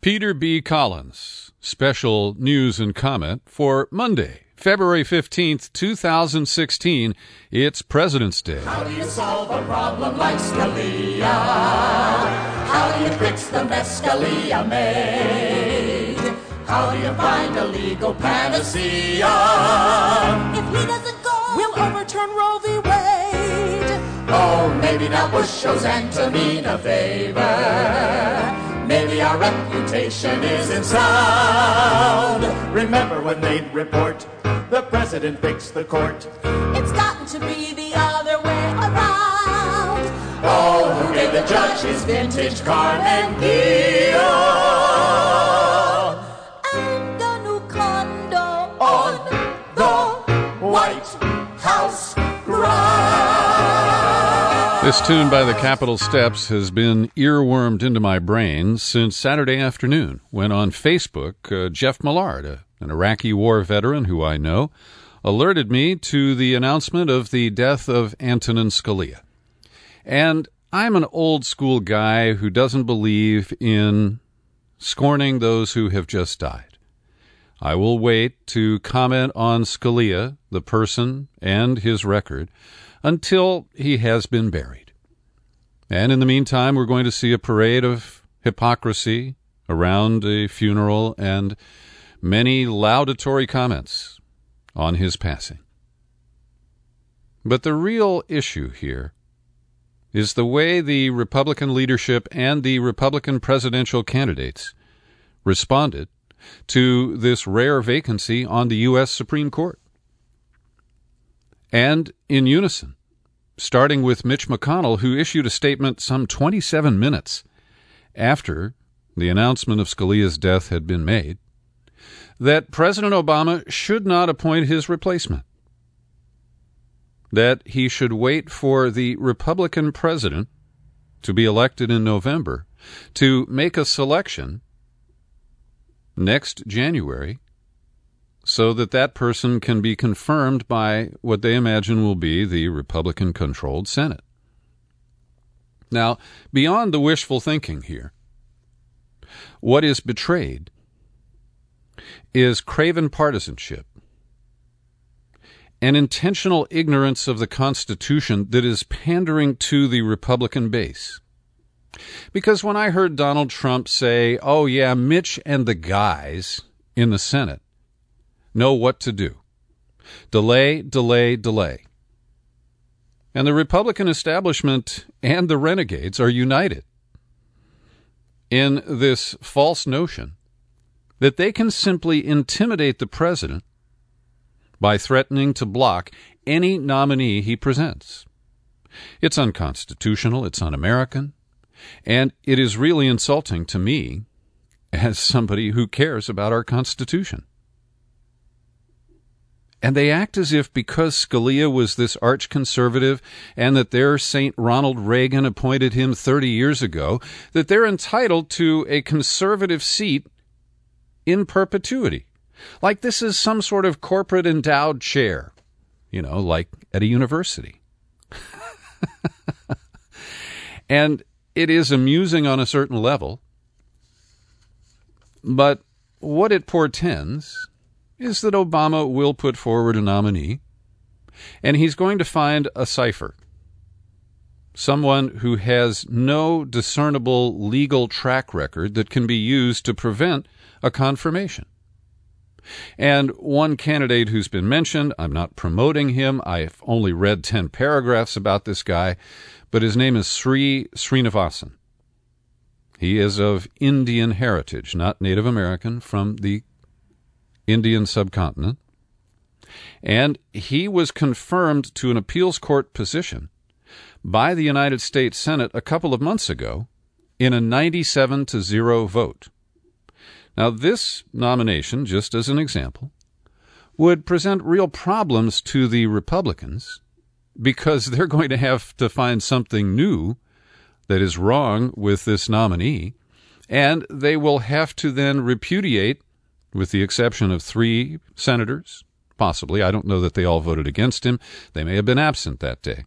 Peter B. Collins, special news and comment for Monday, February 15th, 2016. It's President's Day. How do you solve a problem like Scalia? How do you fix the mess Scalia made? How do you find a legal panacea? If he doesn't go, we'll overturn Roe v. Wade. Oh, maybe now Bush shows Antonin a favor. Maybe our reputation isn't sound. Remember when they'd report the president fixed the court? It's gotten to be the other way around. Oh, who gave the judge his vintage Carnegie? And a new condo On the White House grounds. This tune by the Capitol Steps has been earwormed into my brain since Saturday afternoon when on Facebook, Jeff Millard, an Iraqi war veteran who I know, alerted me to the announcement of the death of Antonin Scalia. And I'm an old-school guy who doesn't believe in scorning those who have just died. I will wait to comment on Scalia, the person, and his record until he has been buried. And in the meantime, we're going to see a parade of hypocrisy around a funeral and many laudatory comments on his passing. But the real issue here is the way the Republican leadership and the Republican presidential candidates responded to this rare vacancy on the U.S. Supreme Court. And in unison, starting with Mitch McConnell, who issued a statement some 27 minutes after the announcement of Scalia's death had been made, that President Obama should not appoint his replacement, that he should wait for the Republican president to be elected in November to make a selection next January so that that person can be confirmed by what they imagine will be the Republican-controlled Senate. Now, beyond the wishful thinking here, what is betrayed is craven partisanship, an intentional ignorance of the Constitution that is pandering to the Republican base. Because when I heard Donald Trump say, oh yeah, Mitch and the guys in the Senate know what to do. Delay, delay, delay. And the Republican establishment and the renegades are united in this false notion that they can simply intimidate the president by threatening to block any nominee he presents. It's unconstitutional, it's un-American, and it is really insulting to me as somebody who cares about our Constitution. And they act as if because Scalia was this arch-conservative and that their St. Ronald Reagan appointed him 30 years ago, that they're entitled to a conservative seat in perpetuity. Like this is some sort of corporate endowed chair, like at a university. And it is amusing on a certain level, but what it portends is that Obama will put forward a nominee, and he's going to find a cipher, someone who has no discernible legal track record that can be used to prevent a confirmation. And one candidate who's been mentioned, I'm not promoting him, I've only read 10 paragraphs about this guy, but his name is Sri Srinivasan. He is of Indian heritage, not Native American, from the Indian subcontinent. And he was confirmed to an appeals court position by the United States Senate a couple of months ago in a 97-0 vote. Now, this nomination, just as an example, would present real problems to the Republicans because they're going to have to find something new that is wrong with this nominee, and they will have to then repudiate, with the exception of 3 senators, possibly. I don't know that they all voted against him. They may have been absent that day.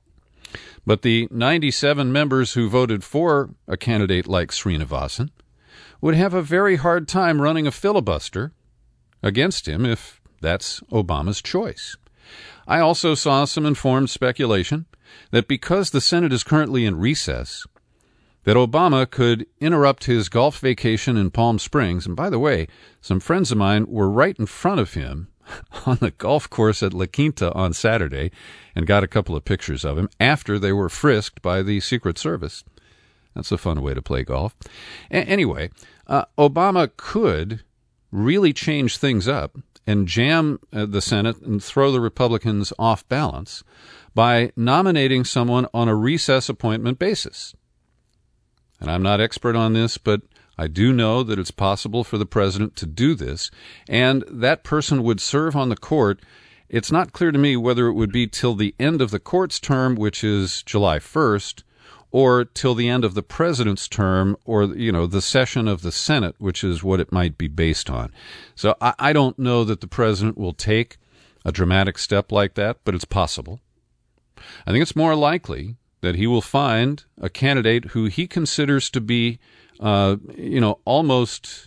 But the 97 members who voted for a candidate like Srinivasan would have a very hard time running a filibuster against him if that's Obama's choice. I also saw some informed speculation that because the Senate is currently in recess, that Obama could interrupt his golf vacation in Palm Springs. And by the way, some friends of mine were right in front of him on the golf course at La Quinta on Saturday and got a couple of pictures of him after they were frisked by the Secret Service. That's a fun way to play golf. Anyway, Obama could really change things up and jam the Senate and throw the Republicans off balance by nominating someone on a recess appointment basis. And I'm not expert on this, but I do know that it's possible for the president to do this, and that person would serve on the court. It's not clear to me whether it would be till the end of the court's term, which is July 1st, or till the end of the president's term, or, the session of the Senate, which is what it might be based on. So I don't know that the president will take a dramatic step like that, but it's possible. I think it's more likely that he will find a candidate who he considers to be, almost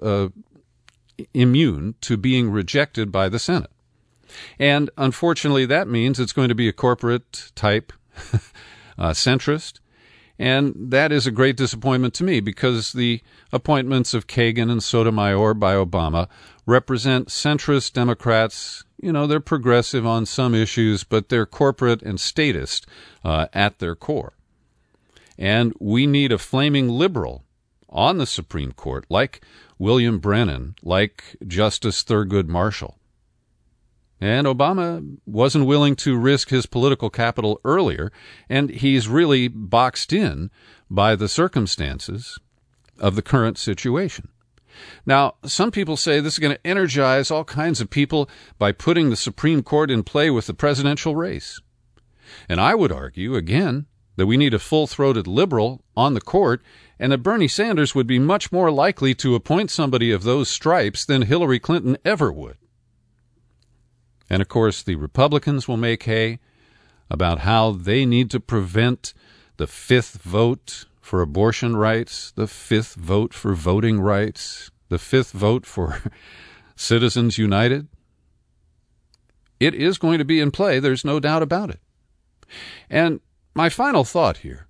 immune to being rejected by the Senate. And unfortunately, that means it's going to be a corporate type centrist. And that is a great disappointment to me because the appointments of Kagan and Sotomayor by Obama represent centrist Democrats. They're progressive on some issues, but they're corporate and statist at their core. And we need a flaming liberal on the Supreme Court, like William Brennan, like Justice Thurgood Marshall. And Obama wasn't willing to risk his political capital earlier, and he's really boxed in by the circumstances of the current situation. Now, some people say this is going to energize all kinds of people by putting the Supreme Court in play with the presidential race. And I would argue, again, that we need a full-throated liberal on the court, and that Bernie Sanders would be much more likely to appoint somebody of those stripes than Hillary Clinton ever would. And, of course, the Republicans will make hay about how they need to prevent the fifth vote for abortion rights, the fifth vote for voting rights, the fifth vote for Citizens United. It is going to be in play. There's no doubt about it. And my final thought here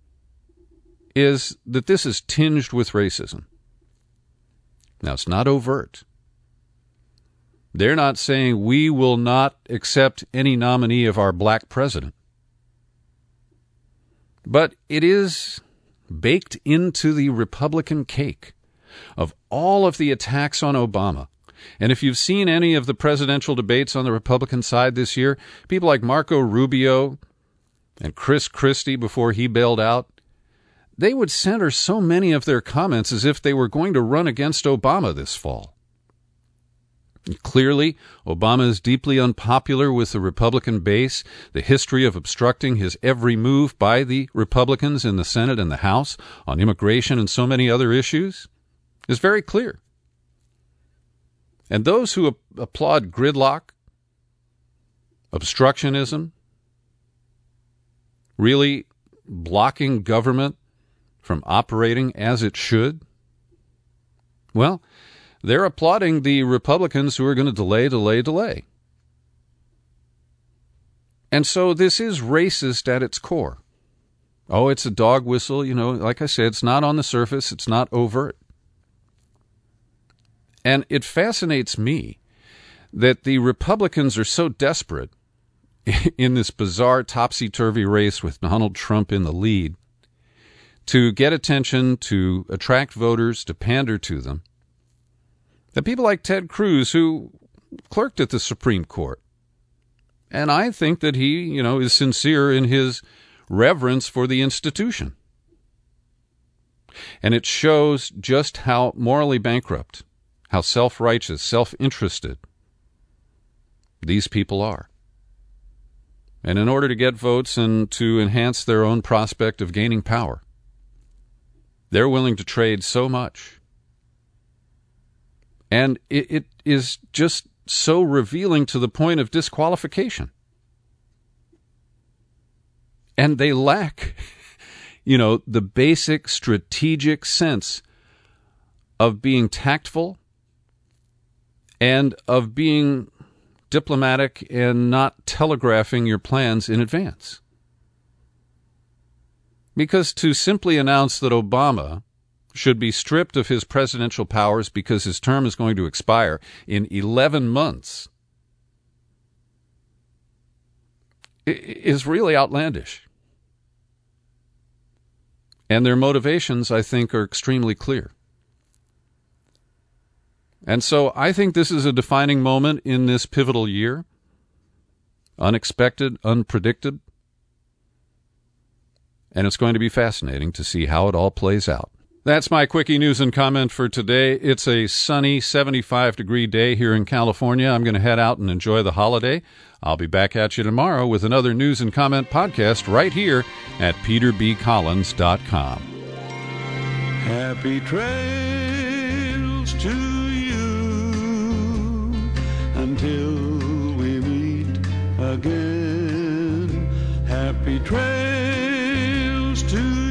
is that this is tinged with racism. Now, it's not overt. They're not saying we will not accept any nominee of our black president. But it is baked into the Republican cake of all of the attacks on Obama. And if you've seen any of the presidential debates on the Republican side this year, people like Marco Rubio and Chris Christie before he bailed out, they would center so many of their comments as if they were going to run against Obama this fall. Clearly, Obama is deeply unpopular with the Republican base. The history of obstructing his every move by the Republicans in the Senate and the House on immigration and so many other issues is very clear. And those who applaud gridlock, obstructionism, really blocking government from operating as it should, well, they're applauding the Republicans who are going to delay. And so this is racist at its core. Oh, it's a dog whistle. Like I said, it's not on the surface. It's not overt. And it fascinates me that the Republicans are so desperate in this bizarre topsy-turvy race with Donald Trump in the lead to get attention, to attract voters, to pander to them, that people like Ted Cruz, who clerked at the Supreme Court, and I think that he, is sincere in his reverence for the institution. And it shows just how morally bankrupt, how self-righteous, self-interested these people are. And in order to get votes and to enhance their own prospect of gaining power, they're willing to trade so much. And it is just so revealing to the point of disqualification. And they lack, the basic strategic sense of being tactful and of being diplomatic and not telegraphing your plans in advance. Because to simply announce that Obama should be stripped of his presidential powers because his term is going to expire in 11 months is really outlandish. And their motivations, I think, are extremely clear. And so I think this is a defining moment in this pivotal year. Unexpected, unpredicted. And it's going to be fascinating to see how it all plays out. That's my quickie news and comment for today. It's a sunny 75-degree day here in California. I'm going to head out and enjoy the holiday. I'll be back at you tomorrow with another news and comment podcast right here at peterbcollins.com. Happy trails to you until we meet again. Happy trails to you.